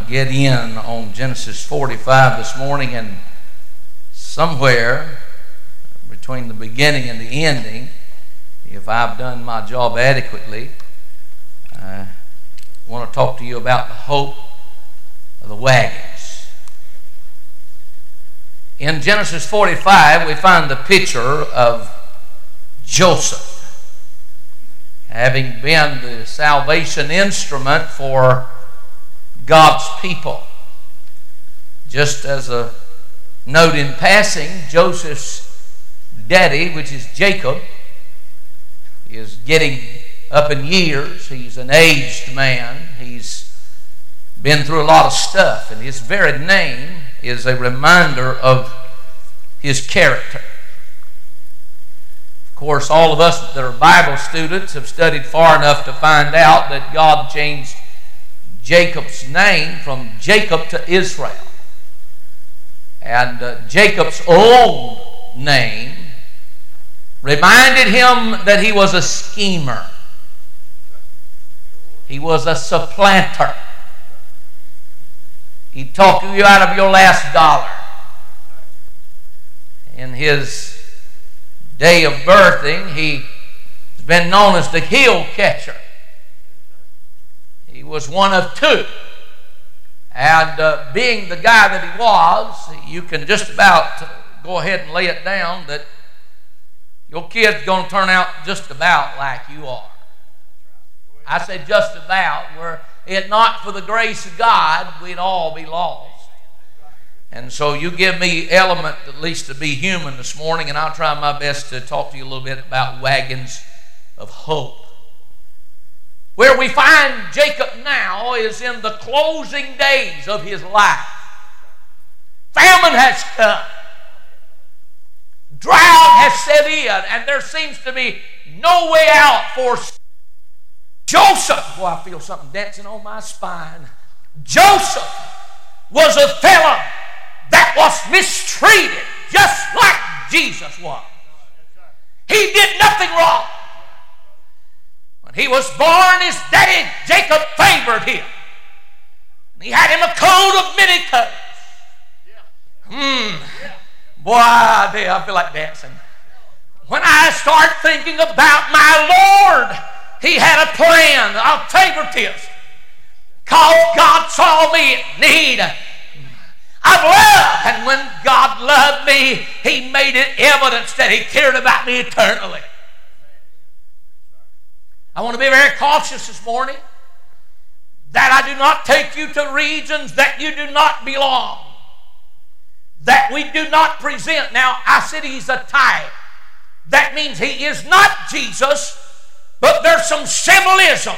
get in on Genesis 45 this morning, and somewhere between the beginning and the ending, if I've done my job adequately, I want to talk to you about the hope of the wagons. In Genesis 45, we find the picture of Joseph having been the salvation instrument for God's people. Just as a note in passing, Joseph's daddy, which is Jacob, is getting up in years. He's an aged man. He's been through a lot of stuff, and his very name is a reminder of his character. Of course, all of us that are Bible students have studied far enough to find out that God changed Jacob's name from Jacob to Israel. And Jacob's old name reminded him that he was a schemer. He was a supplanter. He'd talk you out of your last dollar. In his day of birthing, he's been known as the heel catcher. He was one of two. And being the guy that he was, you can just about go ahead and lay it down that your kid's going to turn out just about like you are. I say just about. Were it not for the grace of God, we'd all be lost. And so you give me element at least to be human this morning, and I'll try my best to talk to you a little bit about wagons of hope. Where we find Jacob now is in the closing days of his life. Famine has come. Drought has set in, and there seems to be no way out for Joseph. Boy, I feel something dancing on my spine. Joseph was a fellow that was mistreated just like Jesus was. He did nothing wrong. When he was born, his daddy Jacob favored him. He had him a coat of many colors. Boy, I feel like dancing. When I start thinking about my Lord, he had a plan of favoritism. Because God saw me in need of love. And when God loved me, he made it evidence that he cared about me eternally. I want to be very cautious this morning that I do not take you to regions that you do not belong, that we do not present. Now, I said he's a type. That means he is not Jesus, but there's some symbolism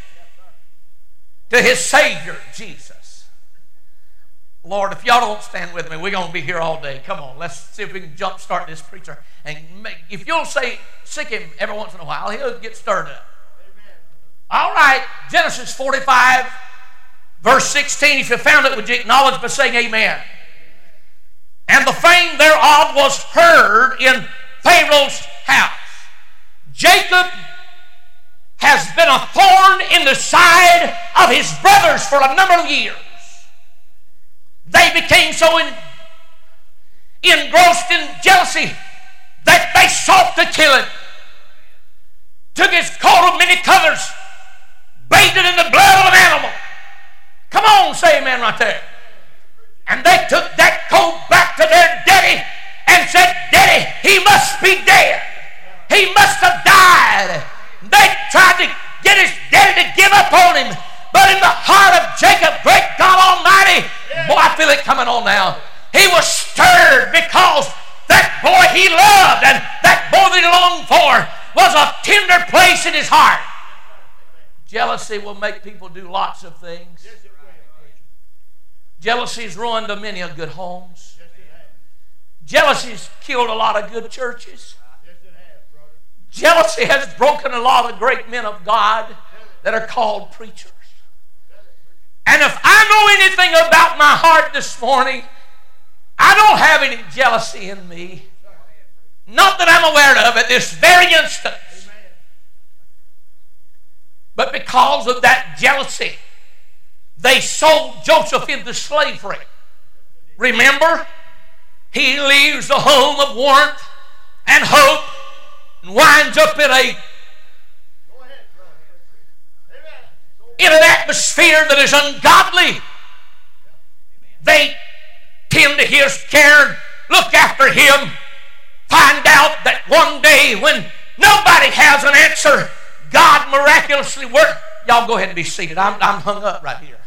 to his Savior, Jesus. Lord, if y'all don't stand with me, we're going to be here all day. Come on, let's see if we can jumpstart this preacher. And if you'll say, sick him every once in a while, he'll get stirred up. All right, Genesis 45, verse 16. If you found it, would you acknowledge by saying amen? And the fame thereof was heard in Pharaoh's house. Jacob has been a thorn in the side of his brothers for a number of years. They became so engrossed in jealousy that they sought to kill him. Took his coat of many colors, bathed it in the blood of an animal. Come on, say amen right there. And they took that coat back to their daddy and said, Daddy, he must be dead. He must have died. They tried to get his daddy to give up on him. But in the heart of Jacob, great God Almighty, boy, I feel it coming on now. He was stirred because that boy he loved and that boy that he longed for was a tender place in his heart. Jealousy will make people do lots of things. Jealousy has ruined many of good homes. Jealousy has killed a lot of good churches. Jealousy has broken a lot of great men of God that are called preachers. And if I know anything about my heart this morning, I don't have any jealousy in me. Not that I'm aware of at this very instant. But because of that jealousy, they sold Joseph into slavery. Remember? He leaves the home of warmth and hope and winds up in an atmosphere that is ungodly. They tend to his care, look after him, find out that one day when nobody has an answer, God miraculously worked. Y'all go ahead and be seated. I'm hung up right here.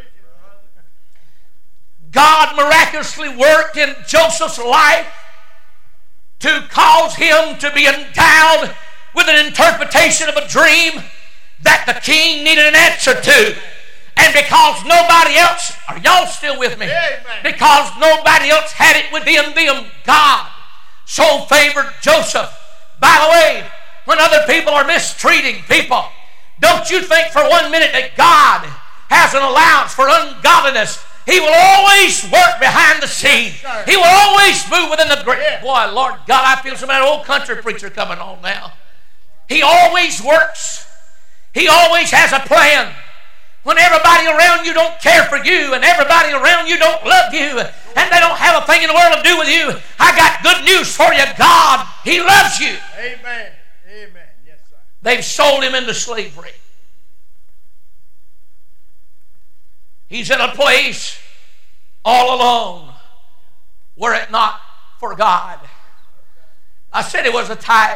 God miraculously worked in Joseph's life to cause him to be endowed with an interpretation of a dream that the king needed an answer to. And because nobody else, are y'all still with me? Amen. Because nobody else had it within them, God so favored Joseph. By the way, when other people are mistreating people, don't you think for 1 minute that God has an allowance for ungodliness. He will always work behind the scenes. He will always move within the great. Boy, Lord God, I feel some of that old country preacher coming on now. He always works. He always has a plan. When everybody around you don't care for you and everybody around you don't love you and they don't have a thing in the world to do with you, I got good news for you. God, He loves you. Amen. Amen. Yes, sir. They've sold him into slavery. He's in a place all alone were it not for God. I said it was a type.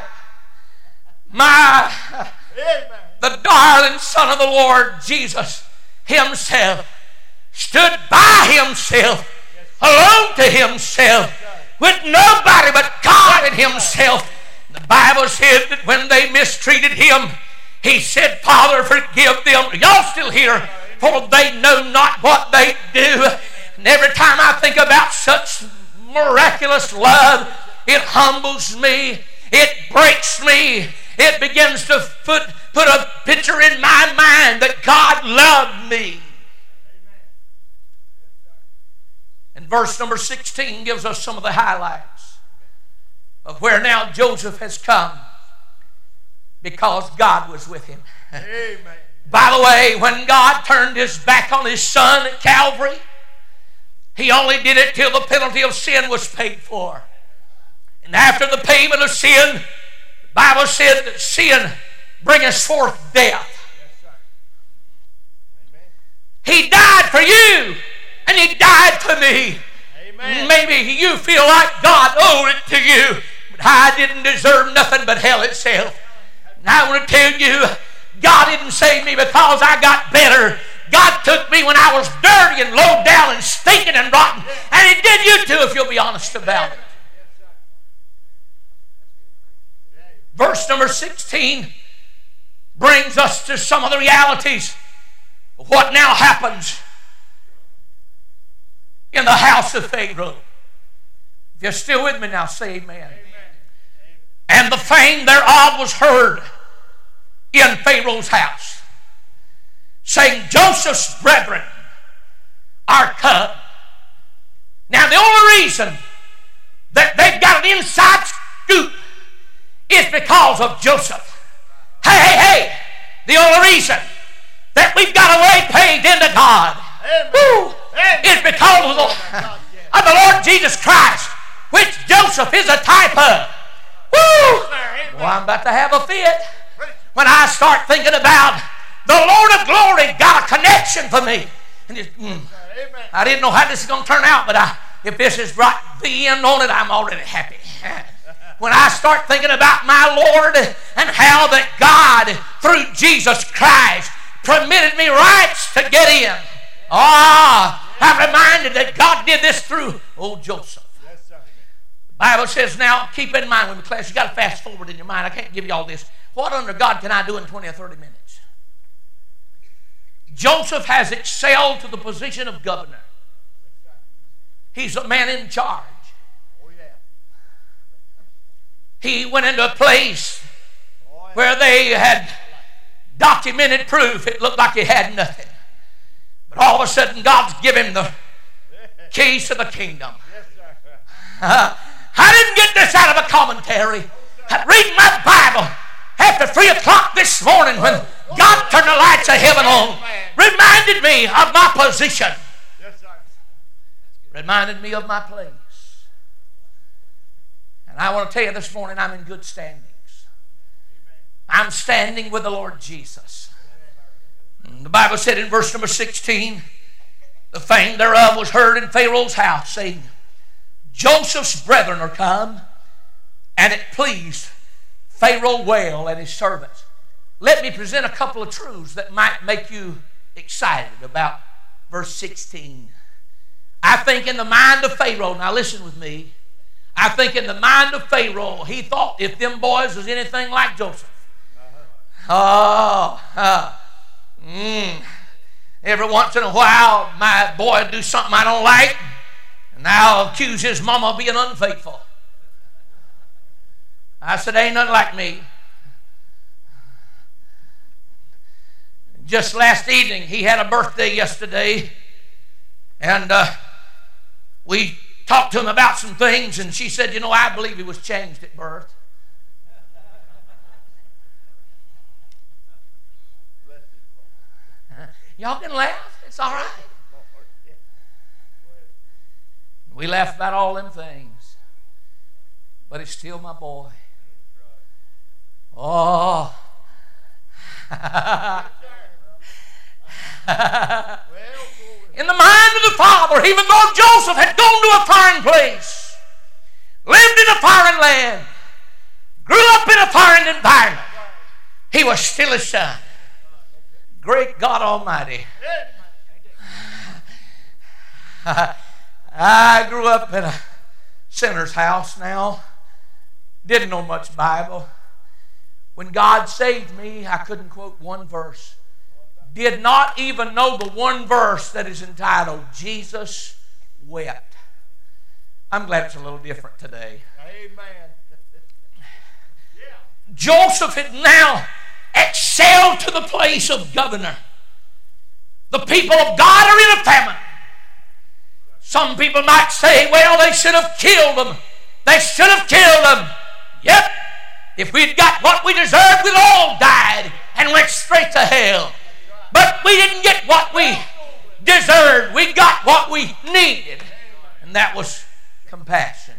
The darling Son of the Lord Jesus Himself stood by Himself, alone to Himself, with nobody but God and Himself. The Bible said that when they mistreated Him, He said, Father, forgive them. Y'all still here? For they know not what they do. And every time I think about such miraculous love, it humbles me. It breaks me. It begins to put a picture in my mind that God loved me. And verse number 16 gives us some of the highlights of where now Joseph has come because God was with him. Amen. By the way, when God turned His back on His Son at Calvary, He only did it till the penalty of sin was paid for. And after the payment of sin, the Bible said that sin bringeth forth death. He died for you, and He died for me. Amen. Maybe you feel like God owed it to you, but I didn't deserve nothing but hell itself. And I want to tell you, God didn't save me because I got better. God took me when I was dirty and low down and stinking and rotten. And He did you too if you'll be honest about it. Verse number 16 brings us to some of the realities of what now happens in the house of Pharaoh. If you're still with me now, say amen. Amen. And the fame thereof was heard in Pharaoh's house, saying, Joseph's brethren are come. Now the only reason that they've got an inside scoop is because of Joseph. Hey, the only reason that we've got a way paved into God is because of the Lord Jesus Christ, which Joseph is a type of. Well, I'm about to have a fit when I start thinking about the Lord of glory got a connection for me. And I didn't know how this is going to turn out, but if this is right the end on it, I'm already happy. When I start thinking about my Lord and how that God, through Jesus Christ, permitted me rights to get in. I'm reminded that God did this through old Joseph. Yes, sir. The Bible says now, keep in mind with me, class, you got to fast forward in your mind. I can't give you all this. What under God can I do in 20 or 30 minutes? Joseph has excelled to the position of governor. He's a man in charge. Oh, yeah. He went into a place where they had documented proof it looked like he had nothing. But all of a sudden, God's given him the keys to the kingdom. Yes, sir. I didn't get this out of a commentary. I'm reading my Bible after 3 o'clock this morning when God turned the lights of heaven on. Reminded me of my position. Yes, sir. Reminded me of my place. And I want to tell you this morning, I'm in good standings. I'm standing with the Lord Jesus. The Bible said in verse number 16, the fame thereof was heard in Pharaoh's house, saying, Joseph's brethren are come, and it pleased Pharaoh well and his servants. Let me present a couple of truths that might make you excited about verse 16. I think in the mind of Pharaoh, now listen with me, I think in the mind of Pharaoh, he thought if them boys was anything like Joseph. Every once in a while, my boy would do something I don't like, and I'll accuse his mama of being unfaithful. I said, ain't nothing like me. Just last evening, he had a birthday yesterday, and we talked to him about some things, and she said, I believe he was changed at birth. Y'all can laugh. It's all right. We laugh about all them things, but it's still my boy. Oh. In the mind of the Father, even though Joseph had gone to a foreign place, lived in a foreign land, grew up in a foreign environment, he was still his son. Great God Almighty. I grew up in a sinner's house now. Didn't know much Bible. When God saved me, I couldn't quote one verse. Did not even know the one verse that is entitled, Jesus Wept. I'm glad it's a little different today. Amen. Joseph had now excelled to the place of governor. The people of God are in a famine. Some people might say, well, they should have killed them. They should have killed them. Yep. If we'd got what we deserved, we'd all died and went straight to hell. But we didn't get what we deserved. We got what we needed. And that was compassion.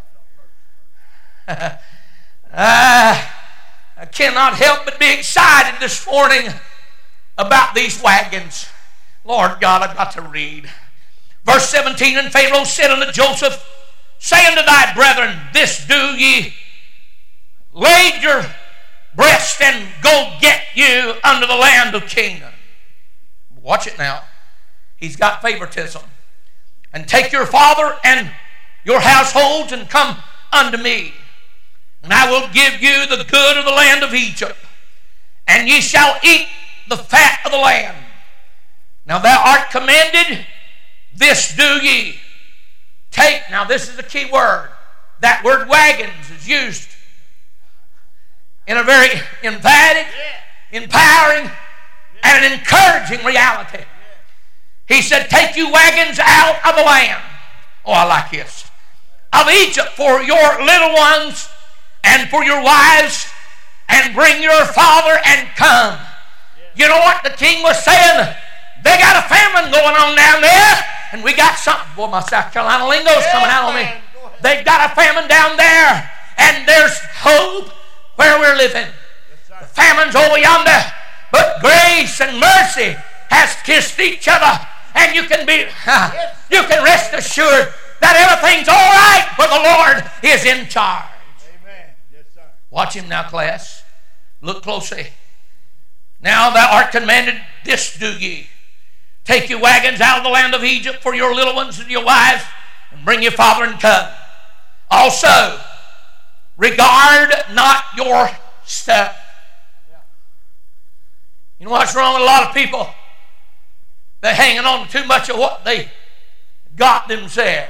I cannot help but be excited this morning about these wagons. Lord God, I've got to read. Verse 17, and Pharaoh said unto Joseph, say unto thy brethren, this do ye, lade your breast and go get you unto the land of Canaan. Watch it now. He's got favoritism. And take your father and your households and come unto me. And I will give you the good of the land of Egypt, and ye shall eat the fat of the land. Now thou art commanded, this do ye. Take, now this is a key word. That word wagons is used in a very emphatic, empowering, and an encouraging reality. He said, take you wagons out of the land. Oh, I like this. Of Egypt for your little ones and for your wives, and bring your father and come. You know what the king was saying? They got a famine going on down there, and we got something. Boy, my South Carolina lingo's coming out on me. They got a famine down there, and there's hope where we're living. The famine's over yonder, but grace and mercy has kissed each other, and you can rest assured that everything's all right, for the Lord is in charge. Watch him now, class. Look closely. Now thou art commanded, this do ye. Take your wagons out of the land of Egypt for your little ones and your wives, and bring your father and come. Also, regard not your stuff. You know what's wrong with a lot of people? They're hanging on to too much of what they got themselves.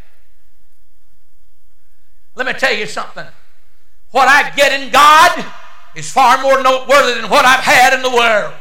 Let me tell you something. What I get in God is far more noteworthy than what I've had in the world.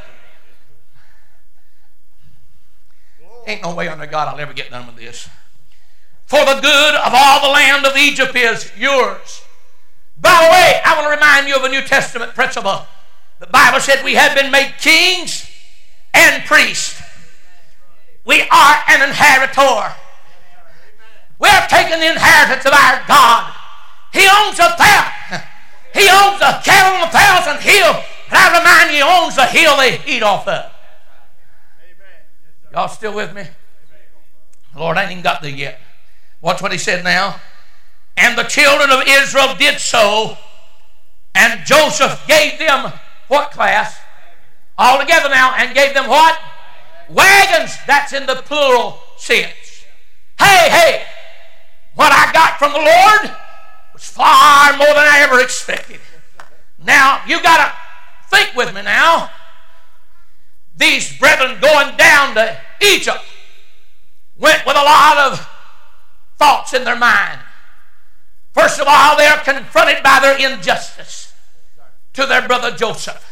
Ain't no way under God I'll ever get done with this. For the good of all the land of Egypt is yours. By the way, I want to remind you of a New Testament principle. The Bible said we have been made kings and priests. We are an inheritor. We have taken the inheritance of our God. He owns He owns the cattle on 1,000 hills. And I remind you, He owns the hill they eat off of. Y'all still with me? Lord, I ain't even got there yet. Watch what He said now. And the children of Israel did so, and Joseph gave them what class? All together now, and gave them what? Wagons. That's in the plural sense. Hey, what I got from the Lord was far more than I ever expected. Now, you got to think with me now. These brethren going down to Egypt went with a lot of thoughts in their mind. First of all, they are confronted by their injustice to their brother Joseph.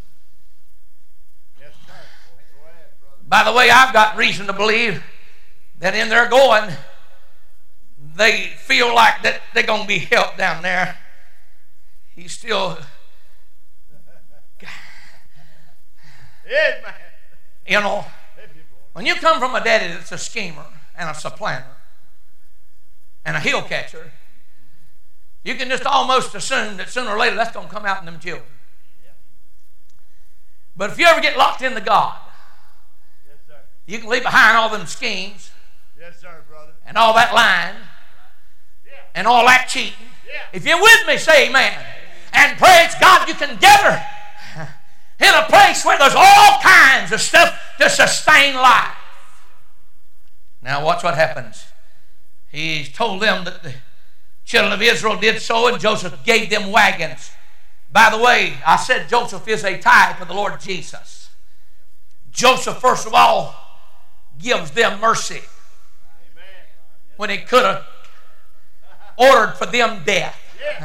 Yes, sir. Go ahead, brother. By the way, I've got reason to believe that in their going, they feel like that they're going to be helped down there. He's still, Amen. you know, when you come from a daddy that's a schemer and a supplanter and a heel catcher, you can just almost assume that sooner or later that's going to come out in them children. But if you ever get locked into God, Yes, sir. you can leave behind all them schemes Yes, sir, brother. and all that lying and all that cheating. If you're with me, say amen. And praise God, you can gather in a place where there's all kinds of stuff to sustain life. Now watch what happens. He told them that the children of Israel did so, and Joseph gave them wagons. By the way, I said Joseph is a type of the Lord Jesus. Joseph, first of all, gives them mercy when he could have ordered for them death.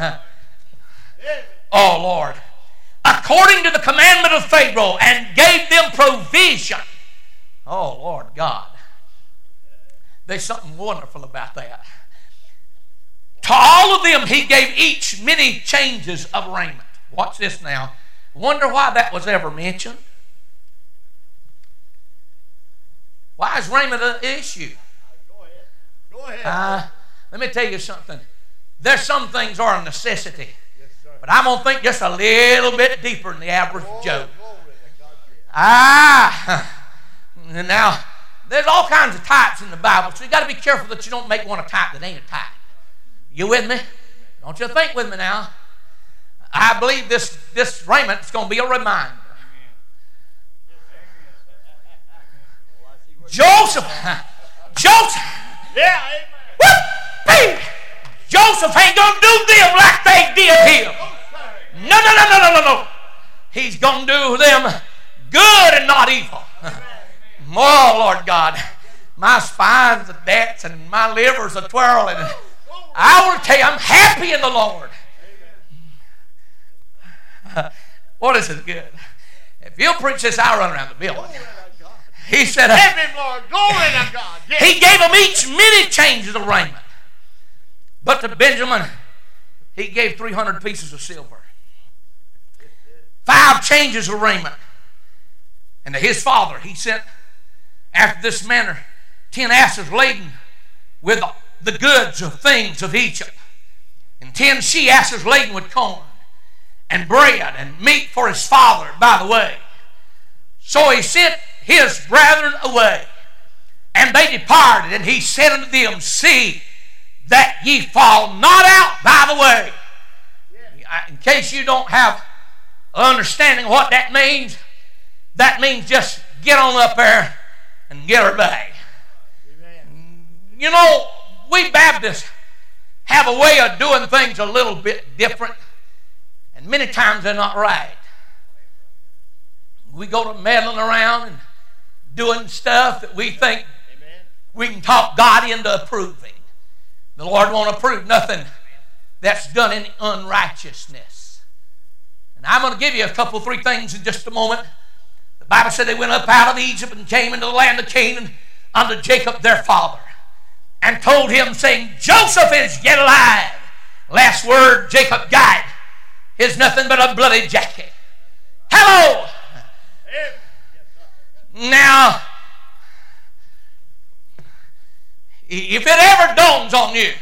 Oh, Lord. According to the commandment of Pharaoh, and gave them provision. Oh, Lord God. There's something wonderful about that. To all of them he gave each many changes of raiment. Watch this now. Wonder why that was ever mentioned. Why is raiment an issue? Go ahead. Let me tell you something. There's some things are a necessity. Yes, sir. But I'm going to think just a little bit deeper than the average Joe. Glory to God. And now, there's all kinds of types in the Bible, so you got to be careful that you don't make one a type that ain't a type. You with me? Don't you think with me now? I believe this raiment is going to be a reminder. Joseph. Yeah, amen. Joseph ain't going to do them like they did him. No. He's going to do them good and not evil. Oh, Lord God. My spine's a dancing and my liver's a twirling. I want to tell you, I'm happy in the Lord. What is it good? If you'll preach this, I'll run around the building. He said, Give him, Lord. Glory to God. Yes. he gave them each many changes of raiment. But to Benjamin, he gave 300 pieces of silver. 5 changes of raiment. And to his father, he sent, after this manner, 10 asses laden with the goods of things of Egypt, and 10 she-asses laden with corn, and bread, and meat for his father, by the way. So he sent his brethren away, and they departed, and he said unto them, See that ye fall not out by the way. In case you don't have an understanding of what that means just get on up there and get her back. You know, we Baptists have a way of doing things a little bit different, and many times they're not right. We go to meddling around and doing stuff that we think we can talk God into approving. The Lord won't approve nothing that's done in unrighteousness. And I'm going to give you a couple, 3 things in just a moment. The Bible said they went up out of Egypt and came into the land of Canaan unto Jacob their father, and told him, saying, Joseph is yet alive. Last word Jacob got is nothing but a bloody jacket. Hello! Now, if it ever dawns on you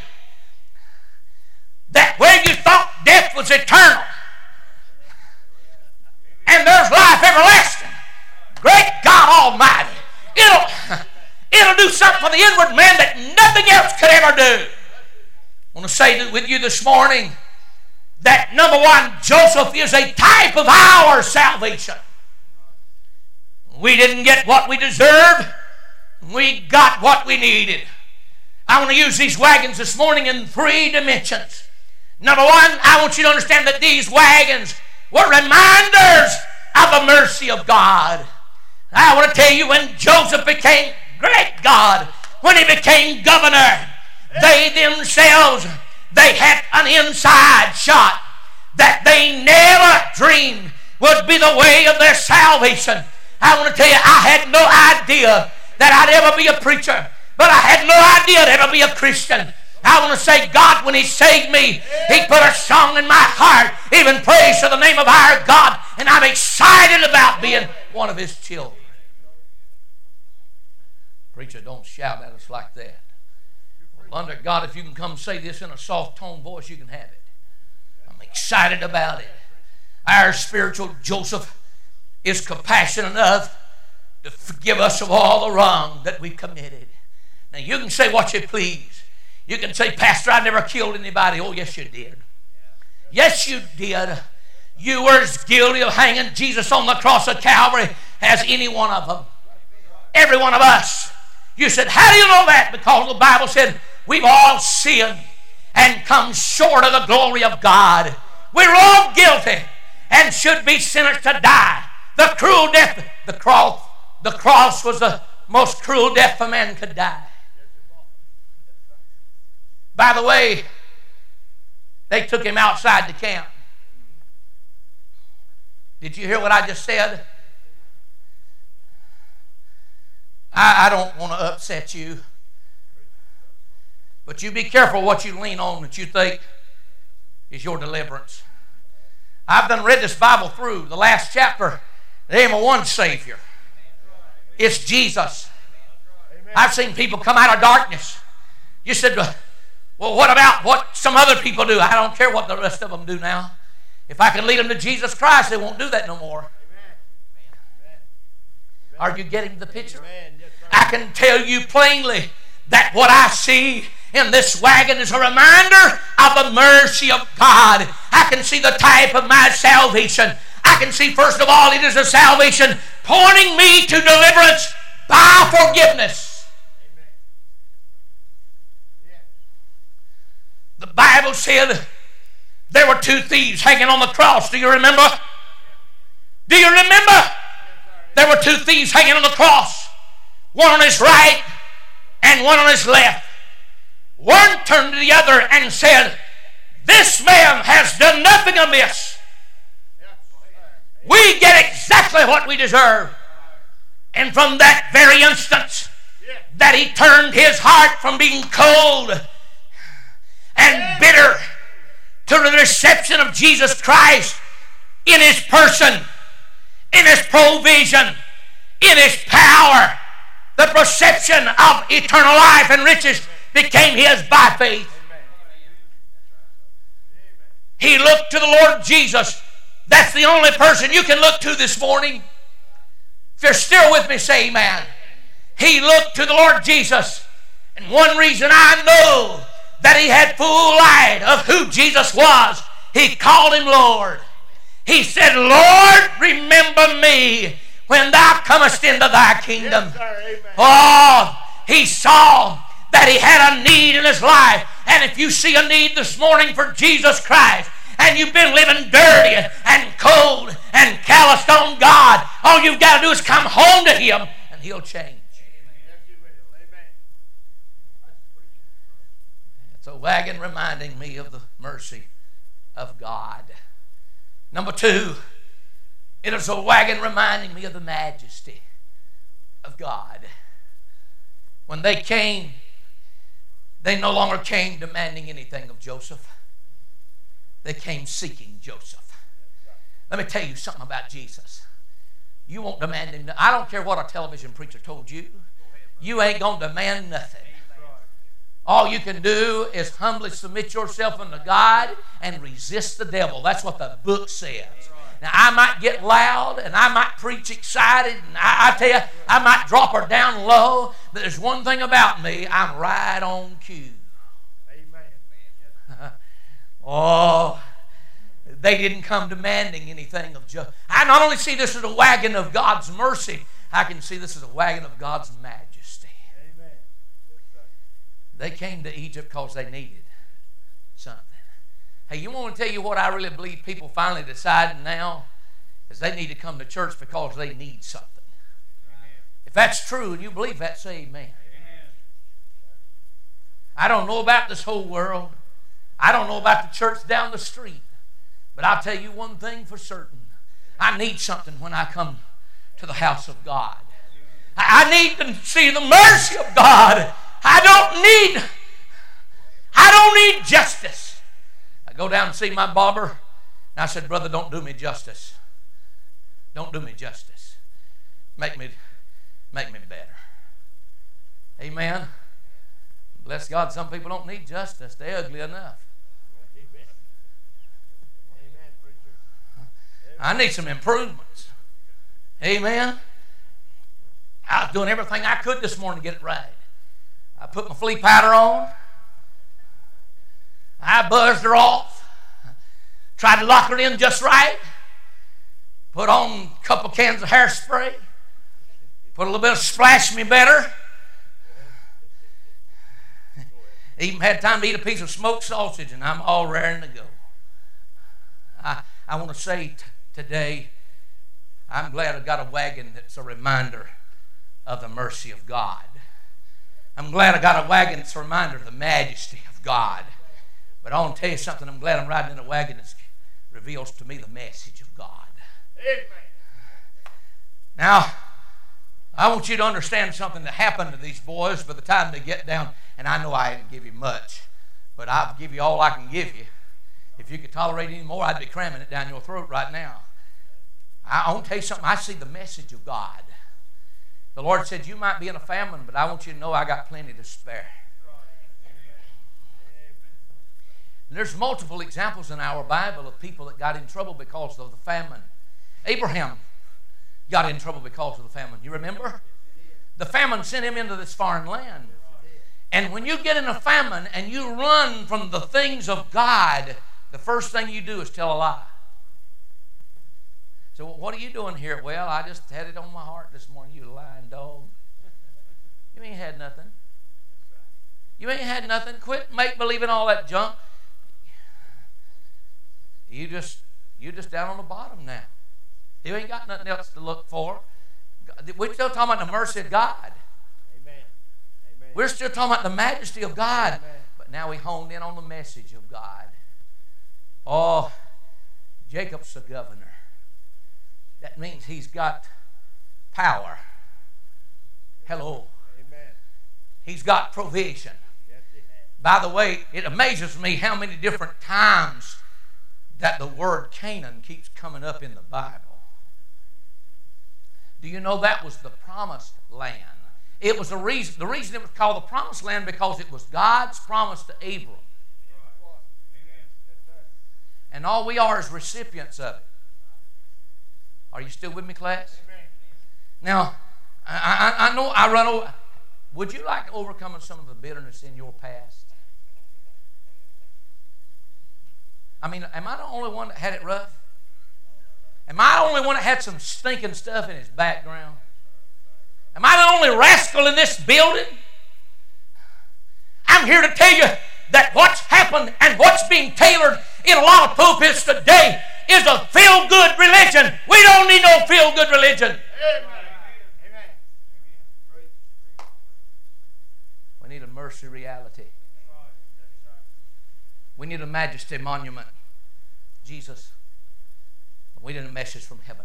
that where you thought death was eternal and there's life everlasting, great God Almighty, it'll do something for the inward man that nothing else could ever do. I want to say with you this morning that, number one, Joseph is a type of our salvation. We didn't get what we deserved. We got what we needed. I want to use these wagons this morning in 3 dimensions. Number one, I want you to understand that these wagons were reminders of the mercy of God. I want to tell you, when Joseph became, great God, when he became governor, they themselves, they had an inside shot that they never dreamed would be the way of their salvation. I want to tell you, I had no idea that I'd ever be a preacher, but I had no idea I'd ever be a Christian. I want to say, God, when He saved me, He put a song in my heart, even praise to the name of our God, and I'm excited about being one of His children. Preacher, don't shout at us like that. Well, under God, if you can come say this in a soft tone voice, you can have it. I'm excited about it. Our spiritual Joseph is compassionate enough to forgive us of all the wrong that we committed. Now, you can say what you please. You can say, Pastor, I never killed anybody. Oh, yes, you did. Yes, you did. You were as guilty of hanging Jesus on the cross of Calvary as any one of them. Every one of us. You said, how do you know that? Because the Bible said we've all sinned and come short of the glory of God. We're all guilty and should be sinners to die. The cruel death, the cross was the most cruel death a man could die. By the way, they took him outside the camp. Did you hear what I just said? I don't want to upset you, but you be careful what you lean on that you think is your deliverance. I've done read this Bible through. The last chapter, there ain't one Savior. It's Jesus. I've seen people come out of darkness. You said, well, what about what some other people do? I don't care what the rest of them do now. If I can lead them to Jesus Christ, they won't do that no more. Are you getting the picture? I can tell you plainly that what I see in this wagon is a reminder of the mercy of God. I can see the type of my salvation. I can see, first of all, it is a salvation pointing me to deliverance by forgiveness. The Bible said there were 2 thieves hanging on the cross. Do you remember? Do you remember? There were 2 thieves hanging on the cross. One on his right and one on his left. One turned to the other and said, this man has done nothing amiss. We get exactly what we deserve. And from that very instance that he turned his heart from being cold and bitter to the reception of Jesus Christ in His person, in His provision, in His power, the perception of eternal life and riches became his by faith. He looked to the Lord Jesus. That's the only person you can look to this morning. If you're still with me, say amen. He looked to the Lord Jesus. And one reason I know that he had full light of who Jesus was, he called him Lord. He said, Lord, remember me when thou comest into thy kingdom. Yes, sir, oh, he saw that he had a need in his life. And if you see a need this morning for Jesus Christ, and you've been living dirty and cold and calloused on God, all you've got to do is come home to Him and He'll change. It's a wagon reminding me of the mercy of God. Number 2, it is a wagon reminding me of the majesty of God. When they came, they no longer came demanding anything of Joseph. They came seeking Joseph. Let me tell you something about Jesus. You won't demand him. I don't care what a television preacher told you. You ain't going to demand nothing. All you can do is humbly submit yourself unto God and resist the devil. That's what the book says. Now, I might get loud and I might preach excited, and I tell you, I might drop her down low, but there's one thing about me, I'm right on cue. Amen. Oh, they didn't come demanding anything of justice. I not only see this as a wagon of God's mercy, I can see this as a wagon of God's majesty. Amen. They came to Egypt because they needed something. Hey, you want to tell you what I really believe people finally deciding now? Is they need to come to church because they need something. Amen. If that's true and you believe that, say amen. Amen. I don't know about this whole world. I don't know about the church down the street. But I'll tell you one thing for certain. I need something when I come to the house of God. I need to see the mercy of God. I don't need justice. I go down and see my barber, and I said, brother, don't do me justice. Don't do me justice. Make me better. Amen. Bless God, some people don't need justice. They're ugly enough. I need some improvements. Amen. I was doing everything I could this morning to get it right. I put my flea powder on. I buzzed her off. Tried to lock her in just right. Put on a couple cans of hairspray. Put a little bit of Splash Me Better. Even had time to eat a piece of smoked sausage, and I'm all raring to go. I want to say today, I'm glad I got a wagon that's a reminder of the mercy of God. I'm glad I got a wagon that's a reminder of the majesty of God. But I want to tell you something. I'm glad I'm riding in a wagon that reveals to me the message of God. Amen. Now, I want you to understand something that happened to these boys by the time they get down. And I know I didn't give you much, but I'll give you all I can give you. If you could tolerate any more, I'd be cramming it down your throat right now. I want to tell you something. I see the message of God. The Lord said, you might be in a famine, but I want you to know I got plenty to spare. And there's multiple examples in our Bible of people that got in trouble because of the famine. Abraham got in trouble because of the famine. You remember? The famine sent him into this foreign land. And when you get in a famine and you run from the things of God, the first thing you do is tell a lie. So what are you doing here? Well, I just had it on my heart this morning. You lying dog. You ain't had nothing. You ain't had nothing. Quit make-believing all that junk. You just down on the bottom now. You ain't got nothing else to look for. We're still talking about the mercy of God. Amen. Amen. We're still talking about the majesty of God. Amen. But now we honed in on the message of God. Oh, Jacob's the governor. That means he's got power. Hello. Amen. He's got provision. Yes, he has. By the way, it amazes me how many different times that the word Canaan keeps coming up in the Bible. Do you know that was the promised land? It was the reason it was called the promised land because it was God's promise to Abram. And all we are is recipients of it. Are you still with me, class? Now, I know I run over. Would you like to overcome some of the bitterness in your past? I mean, am I the only one that had it rough? Am I the only one that had some stinking stuff in his background? Am I the only rascal in this building? I'm here to tell you that what's happened and what's being tailored in a lot of pulpits today is a feel-good religion. We don't need no feel-good religion. Amen. We need a mercy reality. We need a majesty monument. Jesus, we need a message from heaven.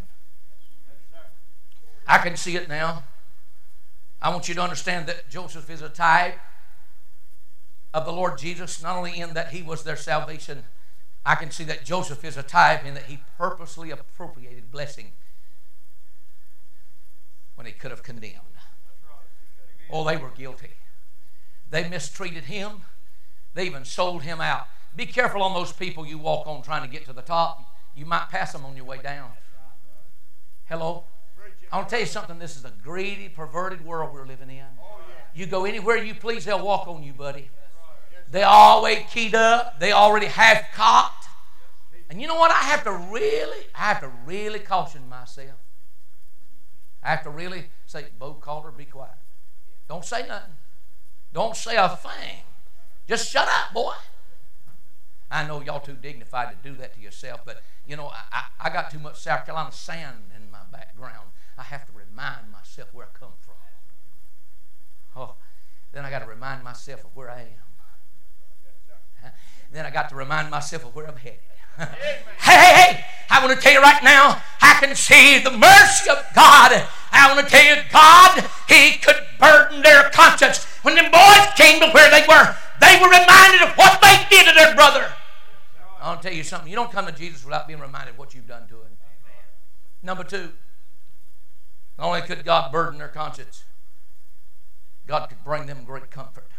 I can see it now. I want you to understand that Joseph is a type of the Lord Jesus, not only in that he was their salvation. I can see that Joseph is a type in that he purposely appropriated blessing when he could have condemned. Oh, they were guilty. They mistreated him. They even sold him out. Be careful on those people you walk on trying to get to the top. You might pass them on your way down. Hello? I want to tell you something. This is a greedy, perverted world we're living in. You go anywhere you please, they'll walk on you, buddy. They always keyed up. They already half cocked. And you know what? I have to really caution myself. I have to really say, Bo Calder, be quiet. Don't say nothing. Don't say a thing. Just shut up, boy. I know y'all too dignified to do that to yourself, but you know, I got too much South Carolina sand in my background. I have to remind myself where I come from. Oh, then I got to remind myself of where I am. Then I got to remind myself of where I'm headed. Hey, I want to tell you right now, I can see the mercy of God. I want to tell you, God, He could burden their conscience. When them boys came to where they were reminded of what they did to their brother. I want to tell you something. You don't come to Jesus without being reminded of what you've done to Him. Number two, not only could God burden their conscience, God could bring them great comfort.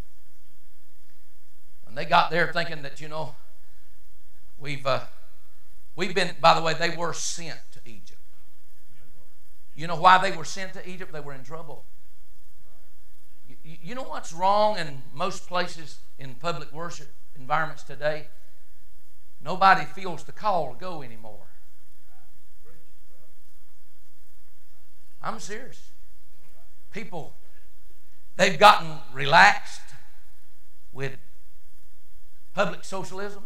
When they got there thinking that, you know, we've been, by the way, they were sent to Egypt. You know why they were sent to Egypt? They were in trouble. You know what's wrong in most places in public worship environments today? Nobody feels the call to go anymore. I'm serious. People, they've gotten relaxed with public socialism.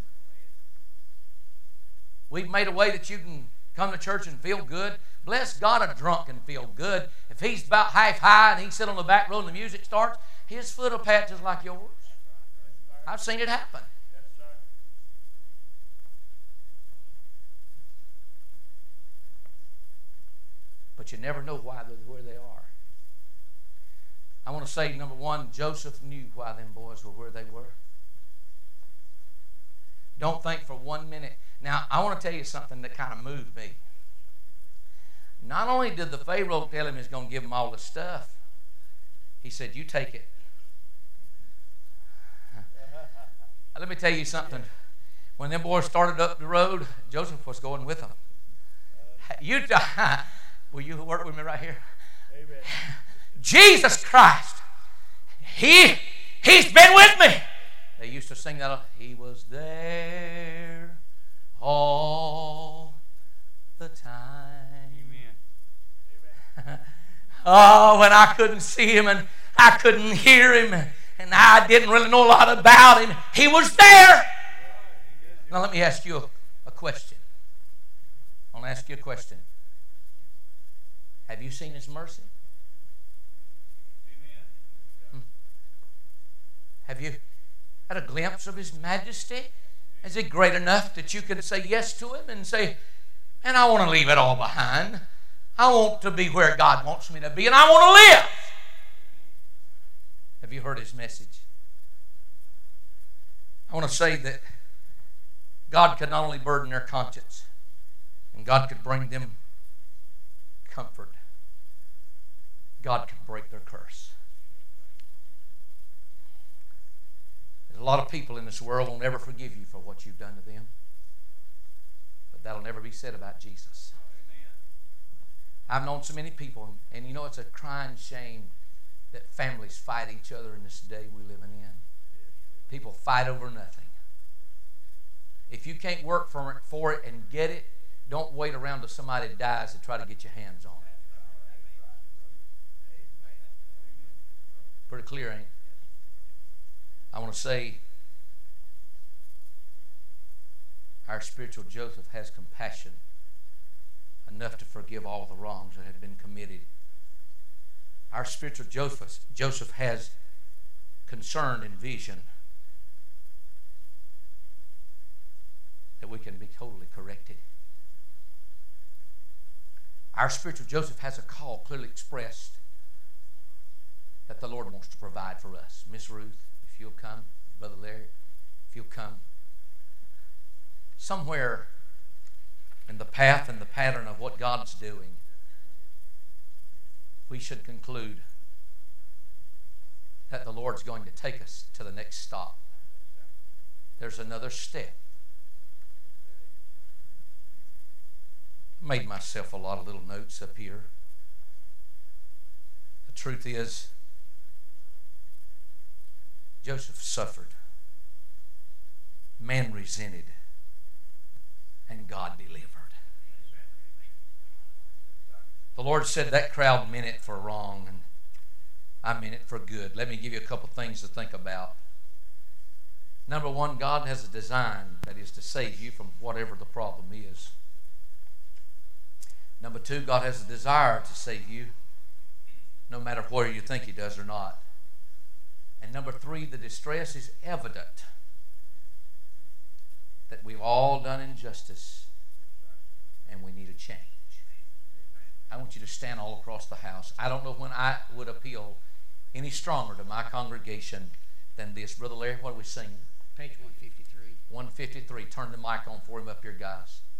We've made a way that you can come to church and feel good. Bless God, a drunk can feel good. If he's about half high and he sit on the back row and the music starts, his foot will pat just like yours. I've seen it happen. But you never know why they're where they are. I want to say, number one, Joseph knew why them boys were where they were. Don't think for 1 minute. Now, I want to tell you something that kind of moved me. Not only did the Pharaoh tell him he's going to give him all the stuff, he said, you take it. Let me tell you something. When them boys started up the road, Joseph was going with them. Will you work with me right here? Amen. Jesus Christ. He's been with me. They used to sing that. He was there all the time. Amen. Oh, when I couldn't see him and I couldn't hear him and I didn't really know a lot about him, he was there. Now let me ask you a question. I want to ask you a question. Have you seen His mercy? Have you had a glimpse of His majesty? Is it great enough that you can say yes to Him and say, and I want to leave it all behind. I want to be where God wants me to be, and I want to live. Have you heard His message? I want to say that God could not only burden their conscience, and God could bring them comfort. God could break their curse. There's a lot of people in this world who will never forgive you for what you've done to them. But that'll never be said about Jesus. I've known so many people, and you know it's a crying shame that families fight each other in this day we're living in. People fight over nothing. If you can't work for it and get it, don't wait around till somebody dies to try to get your hands on it. Pretty clear, ain't it? I want to say our spiritual Joseph has compassion enough to forgive all the wrongs that have been committed. Our spiritual Joseph has concern and vision that we can be totally corrected. Our spiritual Joseph has a call clearly expressed that the Lord wants to provide for us. Miss Ruth, if you'll come. Brother Larry, if you'll come. somewhere in the path and the pattern of what God's doing, we should conclude that the Lord's going to take us to the next stop. There's another step. I made myself a lot of little notes up here. The truth is, Joseph suffered. Man resented. And God delivered. The Lord said that crowd meant it for wrong, and I meant it for good. Let me give you a couple things to think about. Number one, God has a design that is to save you from whatever the problem is. Number two, God has a desire to save you, no matter whether you think He does or not. And number three, the distress is evident that we've all done injustice and we need a change. I want you to stand all across the house. I don't know when I would appeal any stronger to my congregation than this. Brother Larry, what are we singing? Page 153. 153. Turn the mic on for him up here, guys.